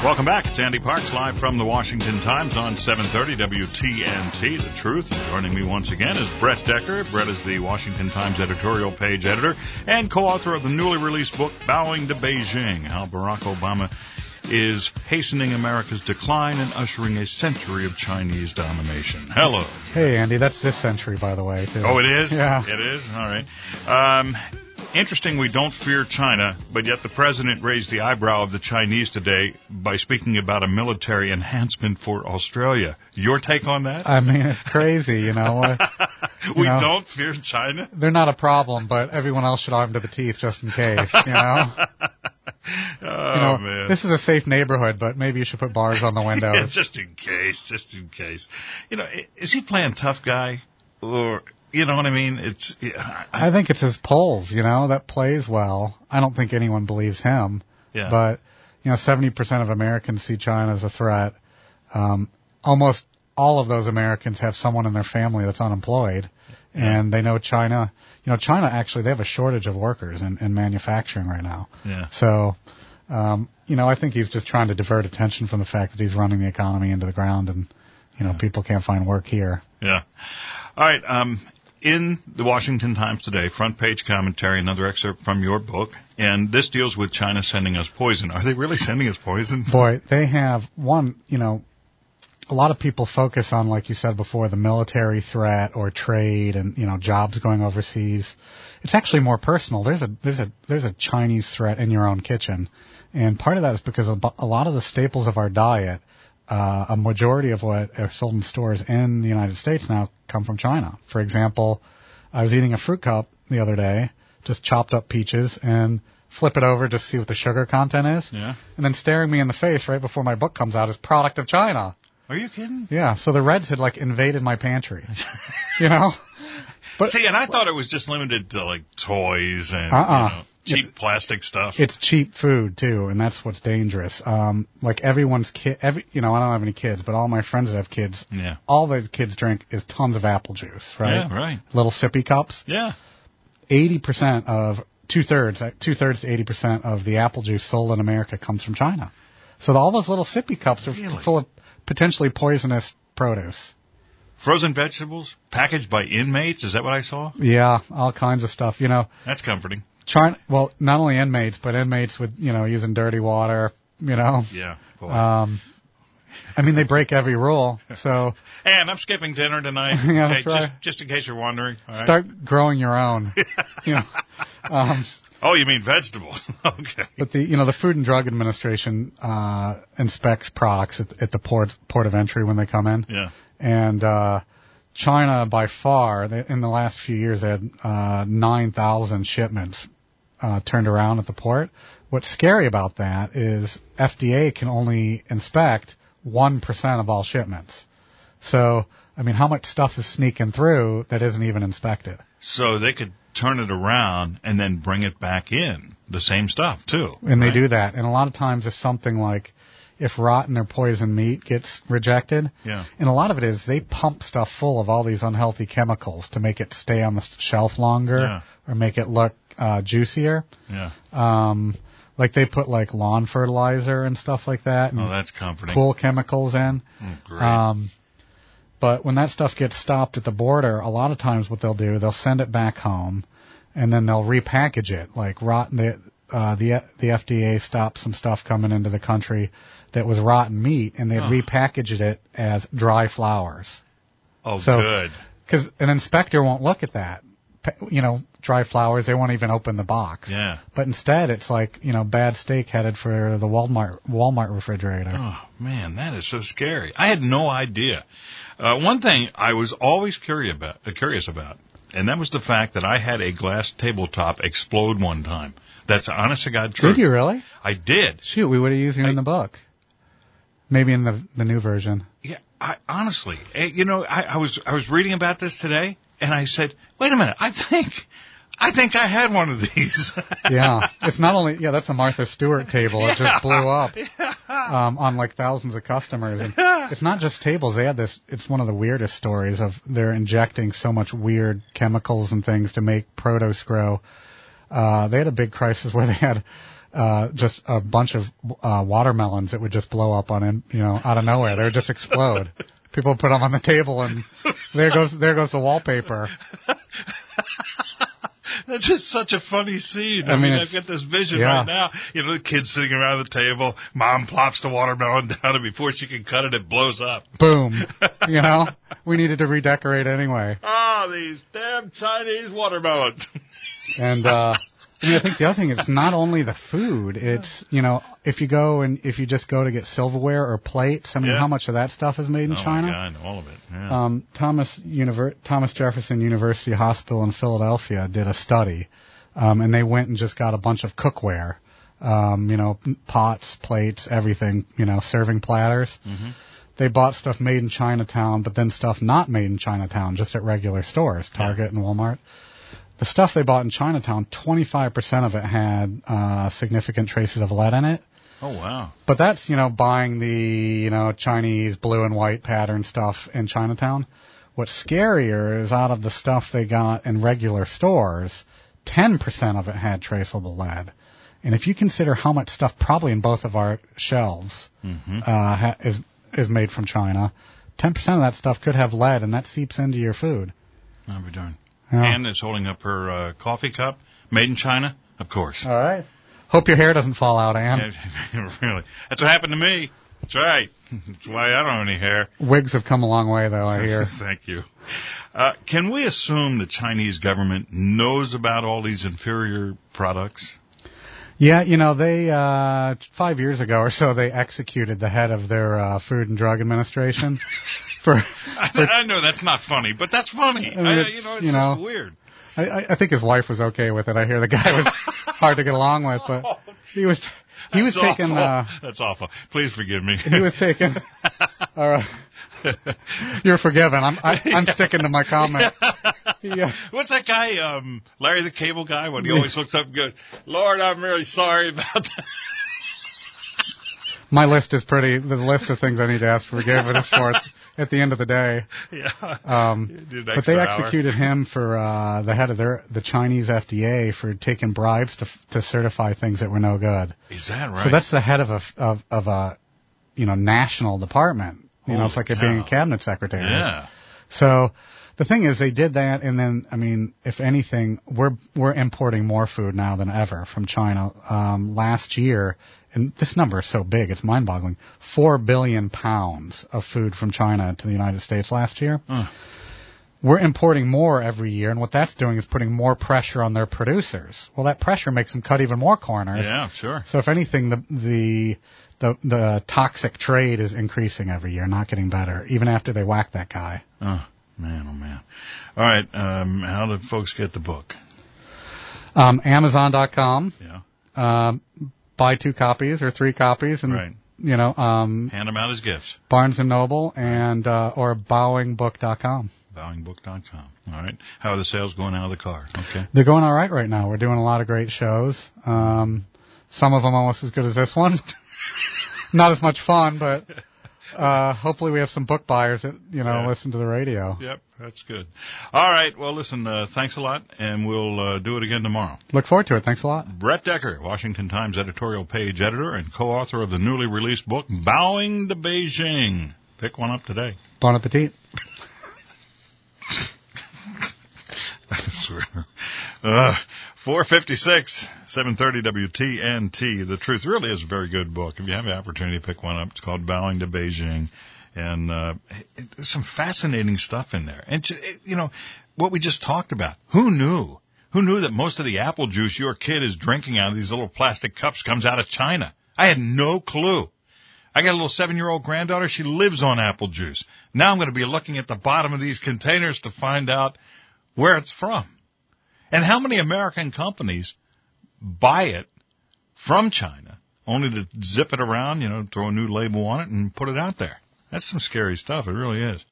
Welcome back. It's Andy Parks live from the Washington Times on 730 WTNT, The Truth. And joining me once again is Brett Decker. Brett is the Washington Times editorial page editor and co-author of the newly released book, Bowing to Beijing, How Barack Obama is Hastening America's Decline and Ushering a Century of Chinese Domination. Hello. Hey, Andy. That's this century, by the way, too. Oh, it is? Yeah. It is? All right. Interesting, we don't fear China, but yet the president raised the eyebrow of the Chinese today by speaking about a military enhancement for Australia. Your take on that? I mean, it's crazy, you know. We don't fear China? They're not a problem, but everyone else should arm to the teeth just in case, you know. Man. This is a safe neighborhood, but maybe you should put bars on the windows. Yeah, just in case. You know, is he playing tough guy? Or, you know what I mean? I think it's his polls, you know, that plays well. I don't think anyone believes him. Yeah. But, 70% of Americans see China as a threat. Almost all of those Americans have someone in their family that's unemployed. Yeah. And they know China. China actually, they have a shortage of workers in manufacturing right now. Yeah. So, I think he's just trying to divert attention from the fact that he's running the economy into the ground and, people can't find work here. Yeah. All right. In the Washington Times today, front page commentary, another excerpt from your book, and this deals with China sending us poison. Are they really sending us poison? Boy, they have a lot of people focus on, like you said before, the military threat or trade and, jobs going overseas. It's actually more personal. There's a Chinese threat in your own kitchen. And part of that is because a lot of the staples of our diet, a majority of what are sold in stores in the United States now come from China. For example, I was eating a fruit cup the other day, just chopped up peaches, and flip it over just to see what the sugar content is. Yeah. And then staring me in the face right before my book comes out is product of China. Are you kidding? Yeah, so the Reds had, invaded my pantry, But, see, and I thought it was just limited to, toys and, cheap plastic stuff. It's cheap food, too, and that's what's dangerous. Everyone's kid, I don't have any kids, but all my friends that have kids, all the kids drink is tons of apple juice, right? Yeah, right. Little sippy cups. Yeah. 80% of, two-thirds to 80% of the apple juice sold in America comes from China. So all those little sippy cups are full of potentially poisonous produce. Frozen vegetables packaged by inmates? Is that what I saw? Yeah, all kinds of stuff. That's comforting. China, well, not only inmates, but inmates with using dirty water. Yeah. Boy. They break every rule. So. And I'm skipping dinner tonight. Yeah, that's right. Just in case you're wondering. All right. Start growing your own. Oh, you mean vegetables? Okay. But the Food and Drug Administration inspects products at the port of entry when they come in. Yeah. And China, by far, in the last few years, they had 9,000 shipments turned around at the port. What's scary about that is FDA can only inspect 1% of all shipments. So, how much stuff is sneaking through that isn't even inspected? So they could turn it around and then bring it back in, the same stuff, too. And They do that. And a lot of times if something if rotten or poison meat gets rejected, and a lot of it is they pump stuff full of all these unhealthy chemicals to make it stay on the shelf longer or make it look juicier. Yeah. They put lawn fertilizer and stuff like that. And that's comforting. Pool chemicals in. Oh, great. But when that stuff gets stopped at the border, a lot of times what they'll do, they'll send it back home, and then they'll repackage it. Rotten, the FDA stopped some stuff coming into the country that was rotten meat, and they'd repackaged it as dry flowers. Oh, so, good. Because an inspector won't look at that. Dry flowers, they won't even open the box. Yeah. But instead, it's bad steak headed for the Walmart refrigerator. Oh, man, that is so scary. I had no idea. One thing I was always curious about, and that was the fact that I had a glass tabletop explode one time. That's honest to God true. Did you really? I did. Shoot, we would have used it in the book. Maybe in the new version. Yeah, honestly, I was reading about this today, and I said, wait a minute, I think I had one of these. Yeah, it's not only that's a Martha Stewart table. It just blew up on thousands of customers. And it's not just tables. They had this. It's one of the weirdest stories of they're injecting so much weird chemicals and things to make produce grow. They had a big crisis where they had just a bunch of watermelons that would just blow up on, out of nowhere. They would just explode. People put them on the table, and there goes the wallpaper. That's just such a funny scene. I mean, I've got this vision right now. The kids sitting around the table. Mom plops the watermelon down, and before she can cut it, it blows up. Boom. We needed to redecorate anyway. Oh, these damn Chinese watermelons. And, I think the other thing, it's not only the food. It's, if you just go to get silverware or plates, how much of that stuff is made in China? Oh, my God, all of it. Yeah. Thomas Jefferson University Hospital in Philadelphia did a study, and they went and just got a bunch of cookware, pots, plates, everything, serving platters. Mm-hmm. They bought stuff made in Chinatown, but then stuff not made in Chinatown, just at regular stores, Target and Walmart. The stuff they bought in Chinatown, 25% of it had significant traces of lead in it. Oh, wow. But that's, buying the, Chinese blue and white pattern stuff in Chinatown. What's scarier is out of the stuff they got in regular stores, 10% of it had traceable lead. And if you consider how much stuff probably in both of our shelves is made from China, 10% of that stuff could have lead, and that seeps into your food. I'll be darned. Yeah. Ann is holding up her coffee cup, made in China, of course. All right. Hope your hair doesn't fall out, Ann. Yeah, really. That's what happened to me. That's right. That's why I don't have any hair. Wigs have come a long way, though, I hear. Thank you. Can we assume the Chinese government knows about all these inferior products? Yeah, they 5 years ago or so, they executed the head of their Food and Drug Administration. I know that's not funny, but that's funny. It's just weird. I think his wife was okay with it. I hear the guy was hard to get along with, but he was taking. That's awful. Please forgive me. He was taking. All right. You're forgiven. I'm sticking to my comment. What's that guy, Larry the Cable Guy, when he always looks up and goes, "Lord, I'm really sorry about that." My list is the list of things I need to ask forgiveness for at the end of the day. Yeah. But they executed him for the head of the Chinese FDA for taking bribes to certify things that were no good. Is that right? So that's the head of a national department. It's like being a cabinet secretary. Yeah. So the thing is, they did that, and then, if anything, we're importing more food now than ever from China. Last year, and this number is so big, it's mind-boggling, 4 billion pounds of food from China to the United States last year. We're importing more every year, and what that's doing is putting more pressure on their producers. Well, that pressure makes them cut even more corners. Yeah, sure. So if anything, the toxic trade is increasing every year, not getting better, even after they whack that guy. Oh, man. All right, how do folks get the book? Amazon.com. Yeah. Buy 2 copies or 3 copies, and right. Hand them out as gifts. Barnes and Noble and or bowingbook.com. Bowingbook.com. All right. How are the sales going out of the car? Okay. They're going all right now. We're doing a lot of great shows. Some of them almost as good as this one. Not as much fun, but hopefully we have some book buyers that listen to the radio. Yep, that's good. All right. Well, listen, thanks a lot, and we'll do it again tomorrow. Look forward to it. Thanks a lot. Brett Decker, Washington Times editorial page editor and co-author of the newly released book, Bowing to Beijing. Pick one up today. Bon appetit. I swear. 4:56, 7:30 WTNT. The Truth really is a very good book. If you have the opportunity to pick one up, it's called Bowing to Beijing. And there's some fascinating stuff in there. And, what we just talked about. Who knew? Who knew that most of the apple juice your kid is drinking out of these little plastic cups comes out of China? I had no clue. I got a little 7-year-old granddaughter. She lives on apple juice. Now I'm going to be looking at the bottom of these containers to find out where it's from. And how many American companies buy it from China only to zip it around, throw a new label on it and put it out there? That's some scary stuff. It really is.